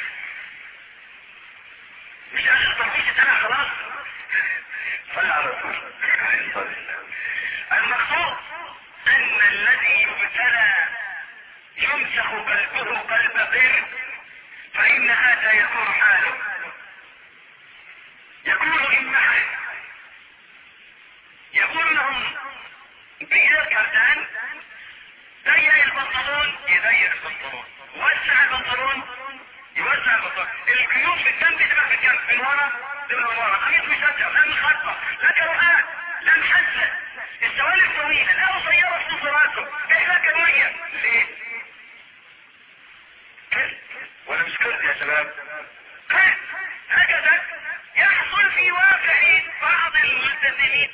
مش اخر الطرابيش اتقلع خلاص؟ صلى على رسول المقصود ان الذي يبتلى يمسخ قلبه قلب غير، فان هذا يكون حاله، يكون امحا، يقول لهم بإيد كردان ضيق البنطلون يضيق البنطلون، وسع البنطلون يوسع البنطلون، الجيوب في الجنب تبقى في الجنب، من ورا تبقى من ورا، قميص مشجع لا مخطط لا كروهات لا محزن، السوالف طويله لا قصيره في نص راسه، احنا كويه ليه؟ كده ولا مش كده يا شباب؟ كده هكذا يحصل في واقع بعض الملتزمين.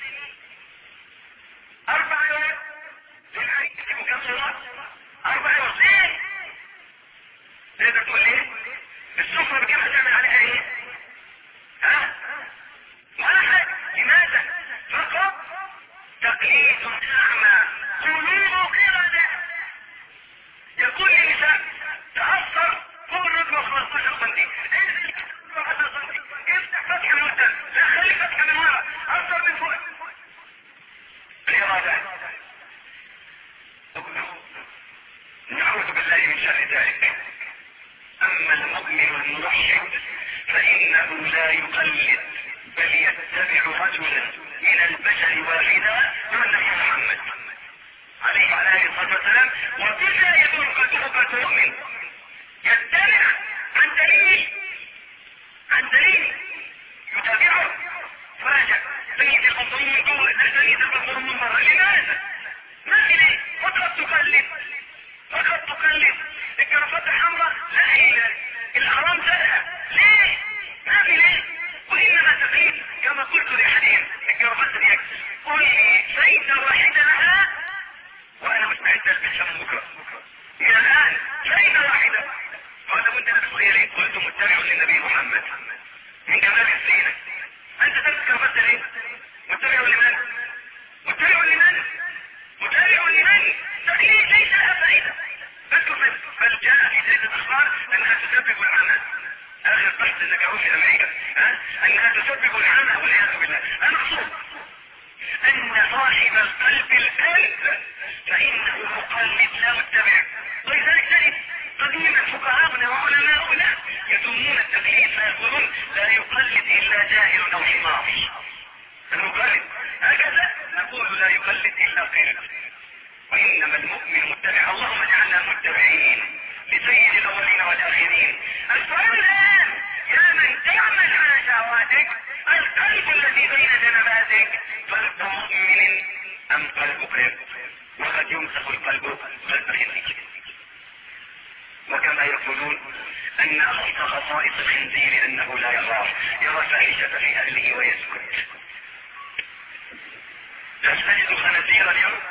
اربع يوم للحديث كم صلاة؟ اربع يوم ليه؟ تقدر تقول ليه؟ السفرة بكم هتعمل عليها ايه؟ ها؟ ولا حاجة. لماذا؟ فقط تقليد اعمى قلوب قردة. يقول للنساء تأثر فوق الركبة خمستاشر سنتي، انزل عشرة سنتي، افتح فتحة من قدام، لا خلي فتحة من ورا، اثر من فوق. الإرادة. نعوذ بالله من شر ذلك. أما المؤمن الموحد فإنه لا يقلد بل يتبع رجلا من البشر واحدا دون محمد عليه وعلى آله الصلاة والسلام، وبذا يكون قلبه قلب مؤمن يتبع عن دليل عن دليل يتابعه. فرجع سيد البنطلون من جوه سيد البنطلون من بره، لماذا؟ ما في ليه؟ فقط تقلد فقط تقلد الجرافات الحمراء لا هي الحرام زرقاء ليه؟ ما في ليه؟ وانما تقليد كما قلت لاحدهم الجرافات دي قل لي فايدة واحدة لها وانا مستعد البسها من بكره. الى الان فايدة واحدة قال وانت نفسي ليه؟ قلت متبع للنبي محمد من كمال الزينة. انت تلبس جرافات ليه؟ متبع لمن؟ متبع لمن؟ متابع لمن؟ تقليد ليس لها فائدة. بل جاء في سيد الاخبار انها تسبب العمى، اخر بحث ذكروه في امريكا ها؟ انها تسبب العمى والعياذ بالله. المقصود ان صاحب القلب القلب فانه مقلد لا متبع، ولذلك تجد قديما فقهاؤنا وعلماؤنا يذمون التقليد فيقولون لا يقلد الا جاهل او حمار. المقلد هكذا نقول لا يقلد الا قلد، وانما المؤمن متبع. اللهم اجعلنا متبعين لسيد الاولين والاخرين. السؤال الان يا من تعمل على شهواتك، القلب الذي بين جنباتك قلب مؤمن ام قلب قلب؟ وقد يمسك القلب قلب خنزير. وكما يقولون ان اخص خصائص الخنزير انه لا يغار، يرى فاحشة في اهله ويسكت. تجتهد خنزير اليوم؟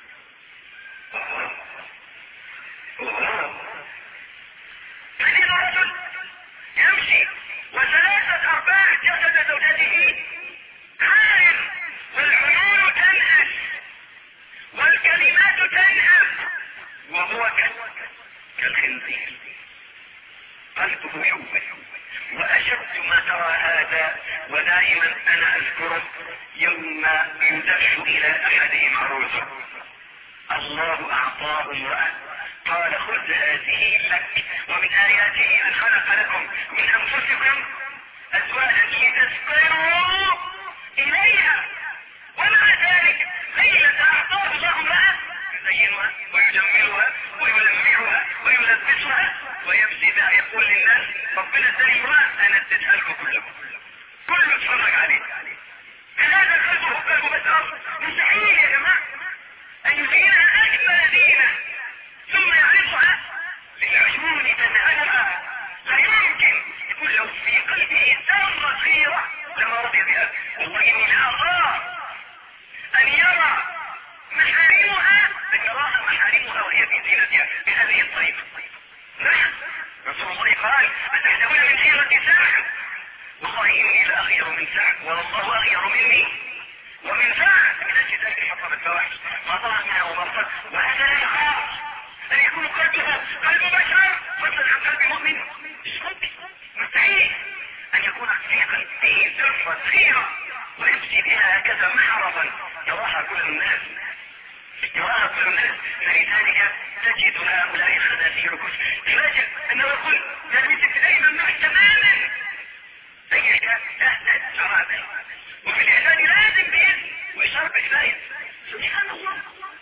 تجد رجل يمشي وثلاثة ارباع جسد زوجته عار، والعيون تنهش والكلمات تنهب، وهو كالخنزير قلبه يوبل. واشد ما ترى هذا، ودائما انا اذكره يوم يدف الى احدهم عروسه، الله اعطاه امرأة قال خذ هذه لك، ومن اياته ان خلق لكم من انفسكم ازواجا لتسكنوا اليها، ومع ذلك ليلة اعطاه الله امرأة يزينها ويجملها ويلمعها ويلبسها ويمشي بها يقول للناس ربنا اداني امرأة انا اديتها لكم كلكم، كله اتفرج عليه. هذا قلبه قلبه بشر؟ مستحيل يا جماعة ان يزينها اجمل زينة ثم يعرفها للعيون تنهلها. لا يمكن يقول لو في قلبه ذرة صغيرة لما رضي بها. والله اني لاخاف ان يرى محارمها، ان يراها محارمها وهي في زينتها بهذه الطريقة. نعم رسول الله قال اتحسبون من خيرة ساعة، والله اني لاغير من ساعة والله اغير مني ومن ساعة. من اجل ذلك حرم الفواحش ما ظهر منها وبطن. وهذا لا يخاف ان يكون قلبه قلب بشر فضلا عن قلب مؤمن. مش ممكن، مستحيل ان يكون في قلبه ذرة صغيرة ويمشي بها هكذا محربا يراها كل الناس، يراها كل الناس. فلذلك تجد هؤلاء الخنازير تفاجئ انه يقول تلبسك دائما معك تماما زيك تهدد شرابا، وفي الاعلان لازم بإذن وإشارة بإذن. سبحان الله،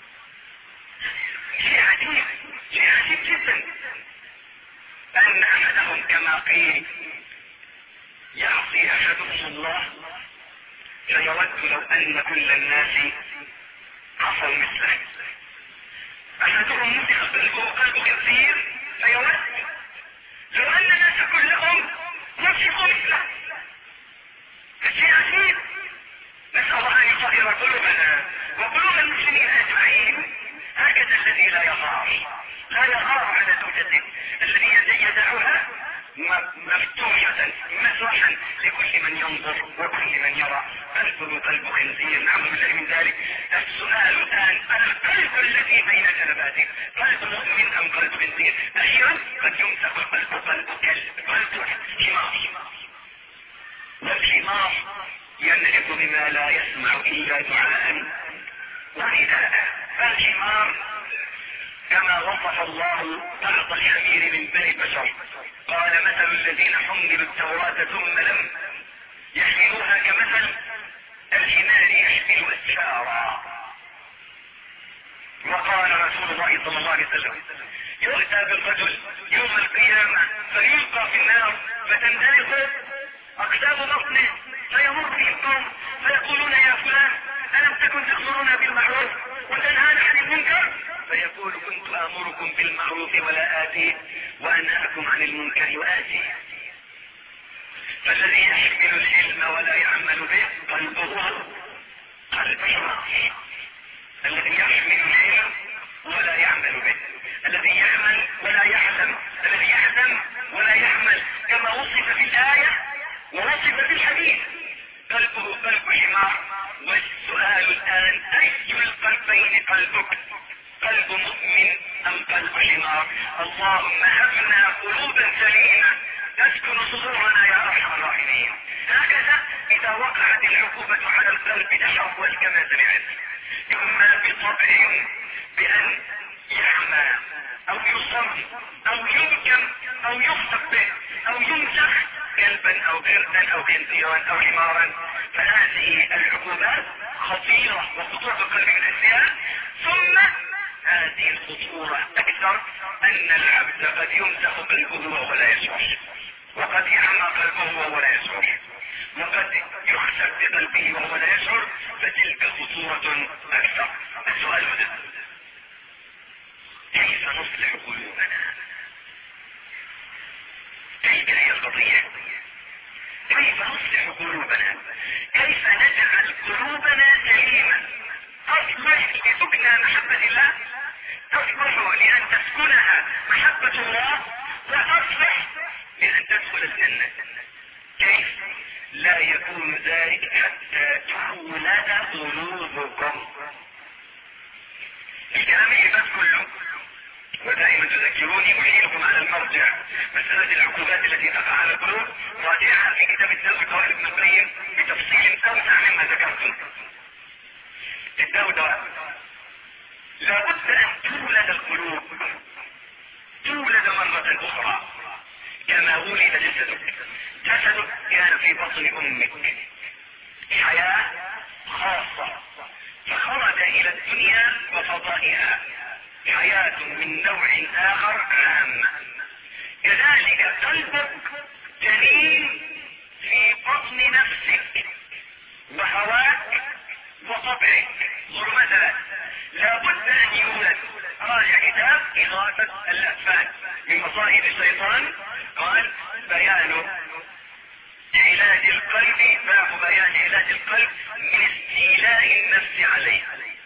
شيء عجيب، شيء عجيب جدا أن أحدهم كما قيل يعصي أحدهم الله فيود لو أن كل الناس عصوا مثله. أحدهم مسخ قلبه قلب كثير فيود لو أن الناس كلهم مسخوا مثله. شيء عجيب. نسأل الله أن يطهر قلوبنا وقلوب المسلمين أجمعين. هكذا الذي لا يغار، لا يغار على زوجته، الذي يدعها مفتوحة مسرحا لكل من ينظر وكل من يرى. قلبه قلب خنزير، نعوذ بالله من ذلك. السؤال الآن القلب الذي بين جنباتك قلب مؤمن أم قلب خنزير؟ أخيرا قد يمسك القلب قلب كلب، قلب حمار، والحمار ينعق بما لا يسمع إلا دعاء ونداء. الحمار كما وصف الله بعض الحمير من بني البشر قال مثل الذين حملوا التوراة ثم لم يحملوها كمثل الحمار يحمل أسفارا. وقال رسول الله صلى الله عليه وسلم يؤتى بالرجل يوم القيامة فيلقى في النار فتندلق أقدام بطنه فيمر به القوم فيقولون يا فلان ألم تكن تأمرنا بالمعروف وتنهانا عن المنكر؟ فيقول كنت آمركم بالمعروف ولا آتيه وأنهاكم عن المنكر وآتيه. فالذي يحمل العلم ولا يعمل به قلبه قلب حمار. الذي يحمل العلم ولا يعمل به، الذي يعمل ولا يحزم، الذي يحزم ولا يعمل، كما وصف في الآية ووصف في الحديث قلبه قلب حمار. والسؤال الآن أي القلبين قلبك؟ قلب مؤمن أم قلب حمار؟ اللهم هب لنا قلوبا سليمة تسكن صدورنا يا أرحم الراحمين. هكذا إذا وقعت العقوبة على القلب تحول كما سمعت، إما بطبع بأن يعمى او يصم او يمكن او يخطب به او يمسخ كلبا او قردا او خنزيرا او حمارا، فهذه العقوبات خطيرة وخطورة القلب من العصيان. ثم هذه الخطورة اكثر ان العبد قد يمسخ قلبه وهو لا يشعر، وقد يعمى قلبه وهو لا يشعر، وقد يخسف بقلبه وهو لا يشعر، فتلك خطورة اكثر. السؤال هنا كيف نصلح قلوبنا؟ تلك هي القضية. كيف نصلح قلوبنا؟ كيف نجعل قلوبنا سليمة تصلح لسكن محبة الله، تصلح لأن تسكنها محبة الله، وتصلح لأن تدخل الجنة. كيف؟ لا يكون ذلك حتى تولد قلوبكم. الكلام العباد كله، ودائما تذكروني احيلكم على المرجع، مسألة العقوبات التي تقع على القلوب راجعها في كتاب الداء قال ابن القيم بتفصيل اوسع مما ذكرتم. الداء دواء، لابد ان تولد القلوب، تولد مرة اخرى كما ولد جسدك. جسدك كان في بطن امك حياة خاصة، فخرج الى الدنيا وفضائها حياة من نوع اخر عام. كذلك قلبك جنين في بطن نفسك وهواك وطبعك، ظلمة لابد ان يولد. راجع كتاب إغاثة الأطفال من مصائد الشيطان، قال بيان علاج القلب، باب بيان علاج القلب من استيلاء النفس عليه.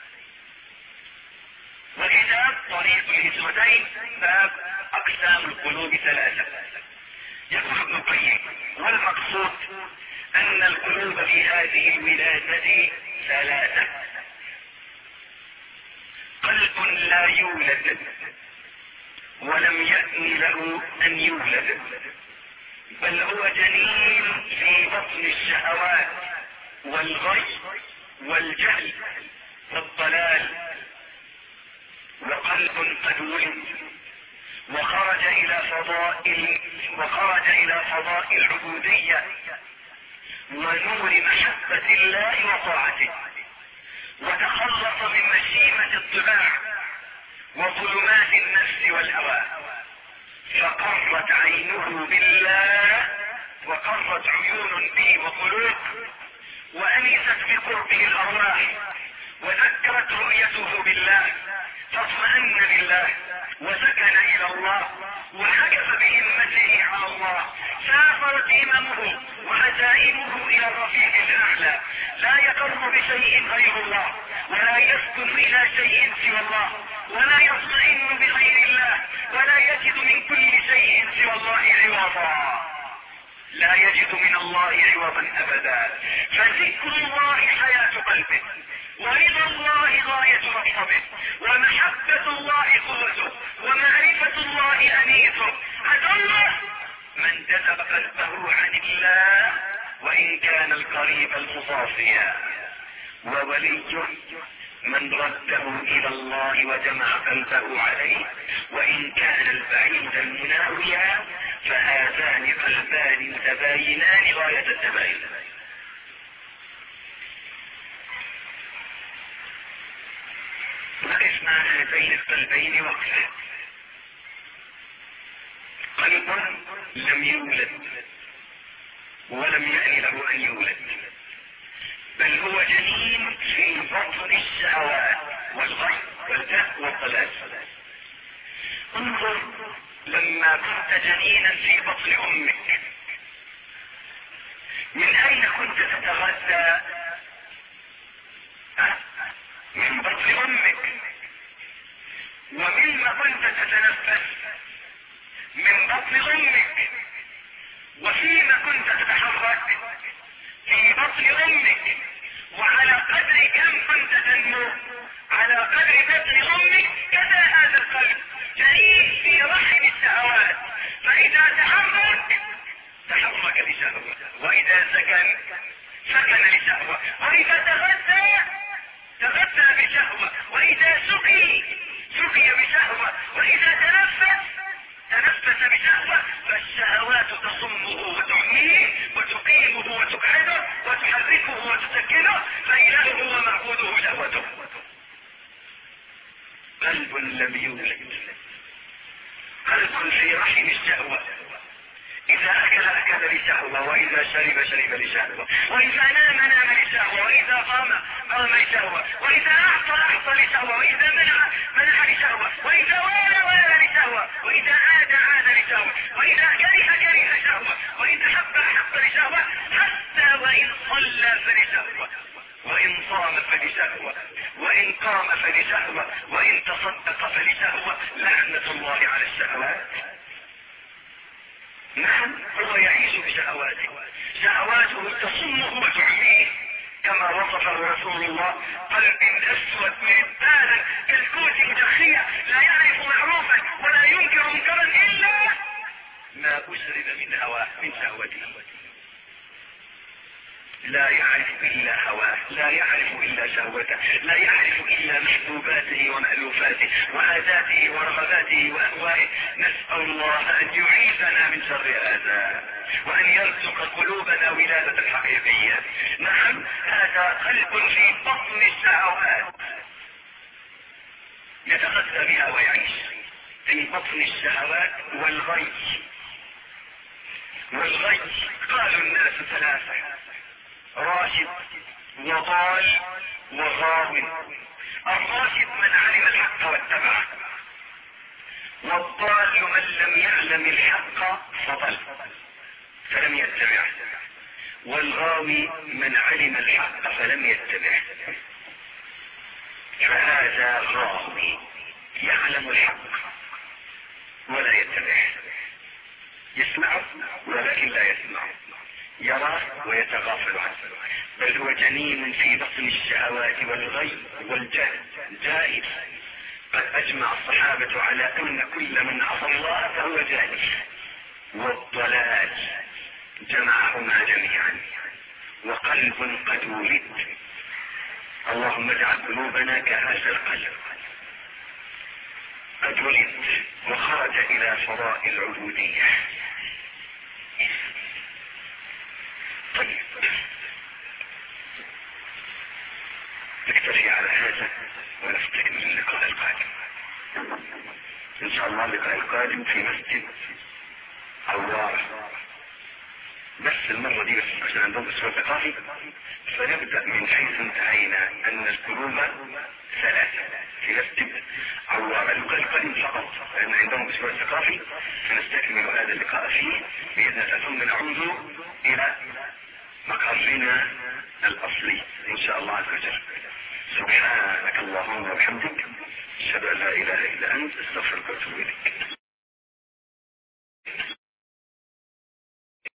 وكتاب طريق الهجرتين باب اقسام القلوب ثلاثة. يقول ابن القيم والمقصود ان القلوب في هذه الولادة ثلاثة. قلب لا يولد ولم يأن له ان يولد، بل هو جنين في بطن الشهوات والغي والجهل والضلال، وقلب قد ولد وخرج الى فضاء وخرج الى فضاء العبودية ونور محبة الله وطاعته، وتخلص من مشيمة الطباع وظلمات النفس والهوى، فقرت عينه بالله وقرت عيون به وقلوب، وانست بقربه الارواح، وذكرت رؤيته بالله فاطمأن بالله وسكن الى الله، وحكف بهمته على الله، سافرت هممه وعزائمه الى الرفيق الاعلى، لا يقر بشيء غير الله، ولا يسكن الى شيء سوى الله، ولا يطمئن بغير الله، ولا يجد من كل شيء سوى الله عوضا، لا يجد من الله عوضا ابدا. فذكر الله حياة قلبه، ورضا الله غاية مطلبه، ومحبة الله قوته، ومعرفة الله انيته. عدوه من جذب قلبه عن الله وان كان القريب المصافيا، ووليه من رده الى الله وجمع قلبه عليه وان كان البعيد المناويا، فهذان قلبان متباينان غاية التباين. نقف مع هذين القلبين وقفة. قلب لم يولد ولم يأن له ان يولد، بل هو جنين في بطن الشهوات والغي والجهل والضلال. انظر لما كنت جنينا في بطن امك، من اين كنت تتغذى؟ من بطن امك. ومما كنت تتنفس؟ من بطن امك. وفيما كنت تتحرك؟ في بطن امك. وعلى قدر كم كنت تنمو؟ على قدر بطن امك. كذا هذا القلب جنين في رحم الشهوات، فاذا تحرك تحرك لشهوة، واذا سكن سكن لشهوة، واذا تغذى تغذى بشهوة، واذا سقي سقي بشهوة، واذا تنفس تنفس بشهوة، فالشهوات تصمه وتعميه وتقيمه وتقعده وتحركه وتسكنه، فإلهه ومعبوده شهوته. قلب لم يولد، قلب في رحم الشهوة، إذا أكل أكل لشهوة، وإذا شرب شرب لشهوة، وإذا نام نام لشهوة، وإذا قام قام لشهوة، وإذا أعطى أعطى لشهوة، وإذا منع منع لشهوة، وإذا والى والى لشهوة، وإذا عاد عاد لشهوة، وإذا كره كره لشهوة، وإذا حب حب لشهوة، حتى وإن صلى فلشهوة، وإن صام فلشهوة، وإن قام فلشهوة، وإن تصدق فلشهوة. لعنة الله على الشهوات. نعم، هو يعيش بشهواته، شهواته تصمه وتعميه، كما وصفه رسول الله: قلب اسود مرتالا كالكوز مدخية، لا يعرف معروفا ولا ينكر منكرا الا ما اسرد من هواه من شهوته. لا يعرف الا هواه، لا يعرف الا شهوته، لا يعرف الا محبوباته ومألوفاته وعاداته ورغباته واهوائه. نسأل الله ان يعيذنا من شر هذا، وان يرزق قلوبنا ولادة الحقيقية. نعم، هذا قلب في بطن الشهوات يتغذى بها ويعيش في بطن الشهوات. والغي والغي قالوا الناس ثلاثة: راشد وضال وغاو. الراشد من علم الحق واتبعه، والضال من لم يعلم الحق فضل فلم يتبعه، والغاوي من علم الحق فلم يتبعه. فهذا غاوي يعلم الحق ولا يتبعه، يسمعه ولكن لا يسمعه، يراه ويتغافل عنه، بل هو جنين في بطن الشهوات والغي والجهل جائز. قد اجمع الصحابة على ان كل من عصى الله فهو جاهل، والضلال جمعهما جميعا، وقلب قد ولد. اللهم اجعل قلوبنا كهذا القلب قد ولد وخرج الى فضاء العبودية. طيب، نكتفي على هذا ونستكمل اللقاء القادم ان شاء الله. اللقاء القادم في مسجد عوارة، بس المرة دي بس عشان عندهم اسبوع ثقافي، فنبدأ من حيث انتهينا ان القلوب ثلاثة في مسجد عوارة. اللقاء القادم فقط لان عندهم اسبوع ثقافي، فنستكمل هذا اللقاء فيه بإذن الله، ثم نعود الى مقرنا الاصلي ان شاء الله عز وجل. سبحانك اللهم وبحمدك، اشهد ان لا اله الا انت، استغفرك واتوب اليك.